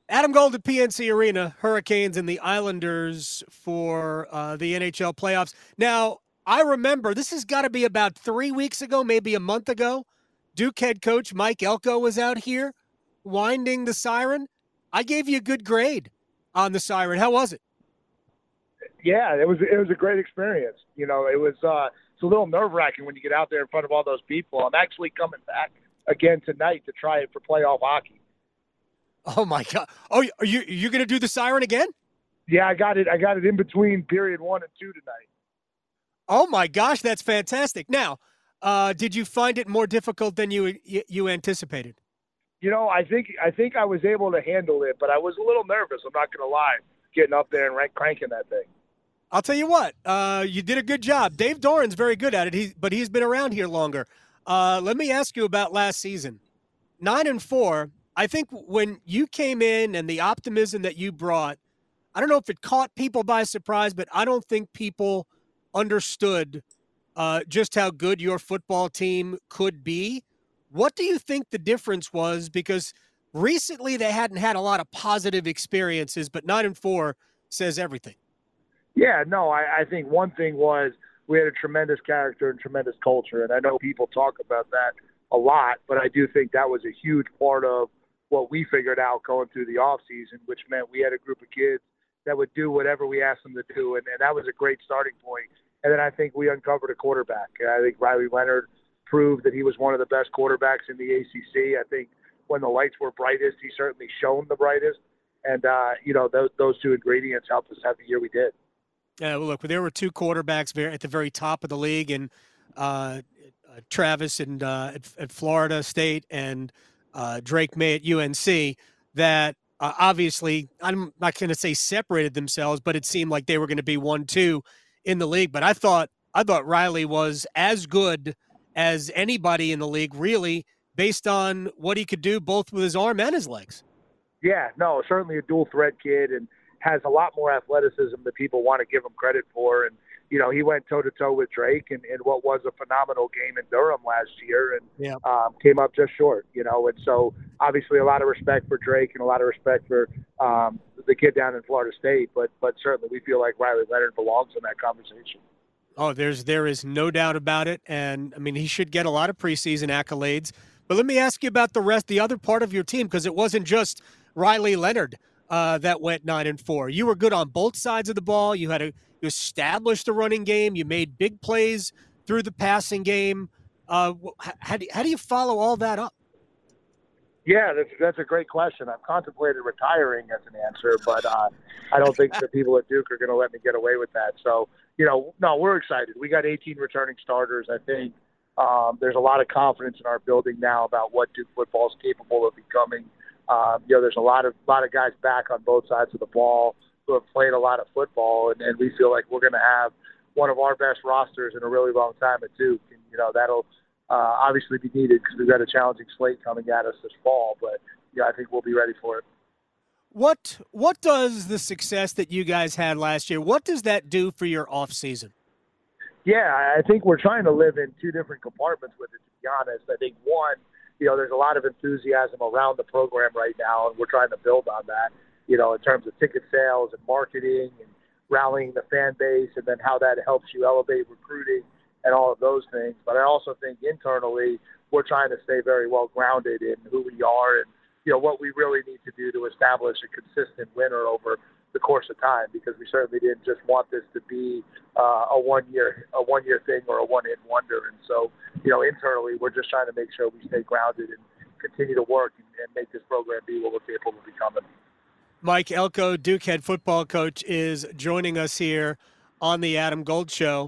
Adam Gold at PNC Arena, Hurricanes and the Islanders for the NHL playoffs. Now, I remember this has got to be about 3 weeks ago, maybe a month ago. Duke head coach Mike Elko was out here winding the siren. I gave you a good grade on the siren. How was it? Yeah, it was a great experience. It's a little nerve wracking when you get out there in front of all those people. I'm actually coming back again tonight to try it for playoff hockey. Oh my God! Oh, are you going to do the siren again? Yeah, I got it. I got it in between period 1 and 2 tonight. Oh my gosh, that's fantastic. Now, did you find it more difficult than you anticipated? I think I was able to handle it, but I was a little nervous. I'm not going to lie, getting up there and cranking that thing. I'll tell you what, you did a good job. Dave Doran's very good at it, but he's been around here longer. Let me ask you about last season. 9-4. I think when you came in and the optimism that you brought, I don't know if it caught people by surprise, but I don't think people understood just how good your football team could be. What do you think the difference was? Because recently they hadn't had a lot of positive experiences, but 9-4 says everything. Yeah, no, I think one thing was we had a tremendous character and tremendous culture, and I know people talk about that a lot, but I do think that was a huge part of what we figured out going through the off season, which meant we had a group of kids that would do whatever we asked them to do, and that was a great starting point. And then I think we uncovered a quarterback. I think Riley Leonard proved that he was one of the best quarterbacks in the ACC. I think when the lights were brightest, he certainly shone the brightest. And, those two ingredients helped us have the year we did. Well, look, there were two quarterbacks at the very top of the league, and Travis at Florida State and Drake May at UNC that obviously, I'm not going to say separated themselves, but it seemed like they were going to be 1-2 in the league. But I thought Riley was as good as anybody in the league, really, based on what he could do both with his arm and his legs. Yeah, no, certainly a dual threat kid and has a lot more athleticism than people want to give him credit for. And, he went toe to toe with Drake in what was a phenomenal game in Durham last year and Yeah. came up just short, And so obviously a lot of respect for Drake and a lot of respect for the kid down in Florida State. But certainly we feel like Riley Leonard belongs in that conversation. Oh, there is no doubt about it, and I mean he should get a lot of preseason accolades. But let me ask you about the other part of your team, because it wasn't just Riley Leonard that went 9-4. You were good on both sides of the ball. You established the running game. You made big plays through the passing game. How do you follow all that up? Yeah, that's a great question. I've contemplated retiring as an answer, but I don't think the people at Duke are going to let me get away with that. So, no, we're excited. We got 18 returning starters. I think there's a lot of confidence in our building now about what Duke football is capable of becoming. There's a lot of guys back on both sides of the ball who have played a lot of football, and we feel like we're going to have one of our best rosters in a really long time at Duke. And, that'll obviously be needed because we've got a challenging slate coming at us this fall. But, I think we'll be ready for it. What does the success that you guys had last year, what does that do for your off season? Yeah, I think we're trying to live in two different compartments with it, to be honest. I think one, there's a lot of enthusiasm around the program right now, and we're trying to build on that, in terms of ticket sales and marketing and rallying the fan base, and then how that helps you elevate recruiting and all of those things. But I also think internally, we're trying to stay very well grounded in who we are and, what we really need to do to establish a consistent winner over the course of time, because we certainly didn't just want this to be a one year thing or a one hit wonder. And so, internally, we're just trying to make sure we stay grounded and continue to work and make this program be what we're capable of becoming. Mike Elko, Duke head football coach, is joining us here on the Adam Gold Show.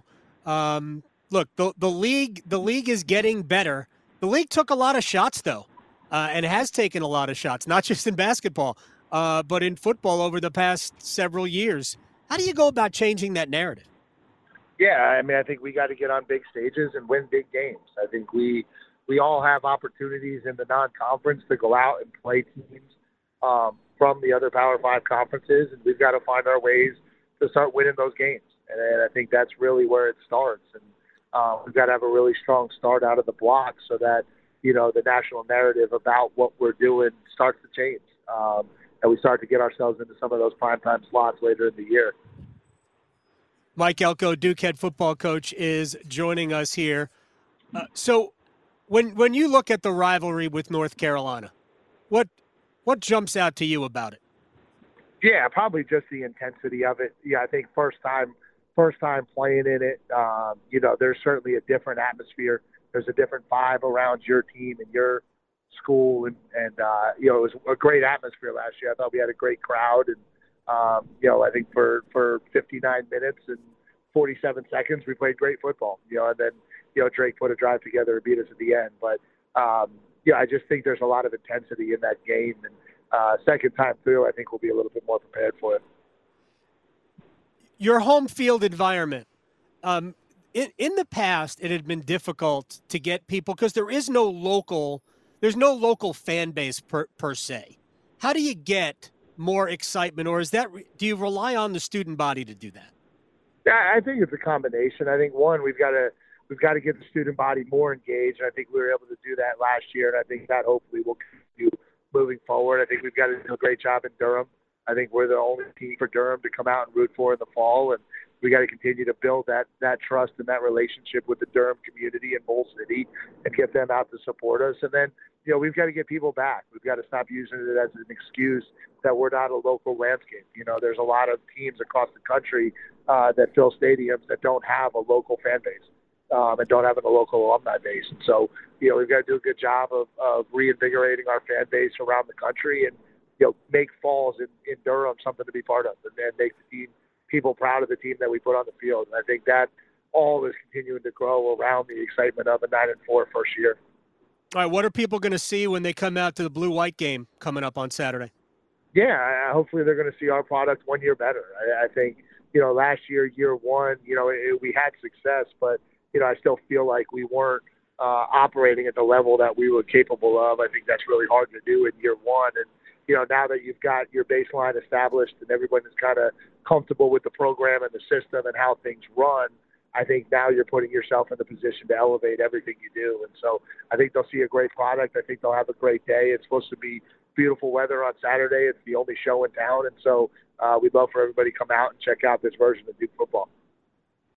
Look, the league is getting better. The league took a lot of shots, though, and has taken a lot of shots, not just in basketball, but in football over the past several years. How do you go about changing that narrative? Yeah, I mean, I think we got to get on big stages and win big games. I think we all have opportunities in the non-conference to go out and play teams from the other Power Five conferences, and we've got to find our ways to start winning those games. And I think that's really where it starts. And we've got to have a really strong start out of the block so that the national narrative about what we're doing starts to change. and we start to get ourselves into some of those primetime slots later in the year. Mike Elko, Duke head football coach, is joining us here. So when you look at the rivalry with North Carolina, what jumps out to you about it? Yeah, probably just the intensity of it. Yeah, I think first time playing in it, there's certainly a different atmosphere. There's a different vibe around your team and your school, and it was a great atmosphere last year. I thought we had a great crowd, and I think for 59 minutes and 47 seconds we played great football. And then Drake put a drive together and beat us at the end. But I just think there's a lot of intensity in that game, and second time through, I think we'll be a little bit more prepared for it. Your home field environment. In the past, it had been difficult to get people because there's no local fan base per se. How do you get more excitement, or do you rely on the student body to do that? Yeah, I think it's a combination. I think one, we've got to get the student body more engaged. I think we were able to do that last year, and I think that hopefully will continue moving forward. I think we've got to do a great job in Durham. I think we're the only team for Durham to come out and root for in the fall, and we got to continue to build that trust and that relationship with the Durham community and Bowl City and get them out to support us. And then, we've got to get people back. We've got to stop using it as an excuse that we're not a local landscape. There's a lot of teams across the country that fill stadiums that don't have a local fan base and don't have a local alumni base. And so, we've got to do a good job of reinvigorating our fan base around the country and, make falls in Durham something to be part of and make the people proud of the team that we put on the field. And I think that all is continuing to grow around the excitement of a 9-4 first year. All right, what are people going to see when they come out to the blue-white game coming up on Saturday? Yeah, hopefully they're going to see our product 1 year better. I think, last year, year one, we had success, but, I still feel like we weren't operating at the level that we were capable of. I think that's really hard to do in year one. And, now that you've got your baseline established and everyone is kind of comfortable with the program and the system and how things run, I think now you're putting yourself in the position to elevate everything you do. And so I think they'll see a great product. I think they'll have a great day. It's supposed to be beautiful weather on Saturday. It's the only show in town. And so we'd love for everybody to come out and check out this version of Duke football.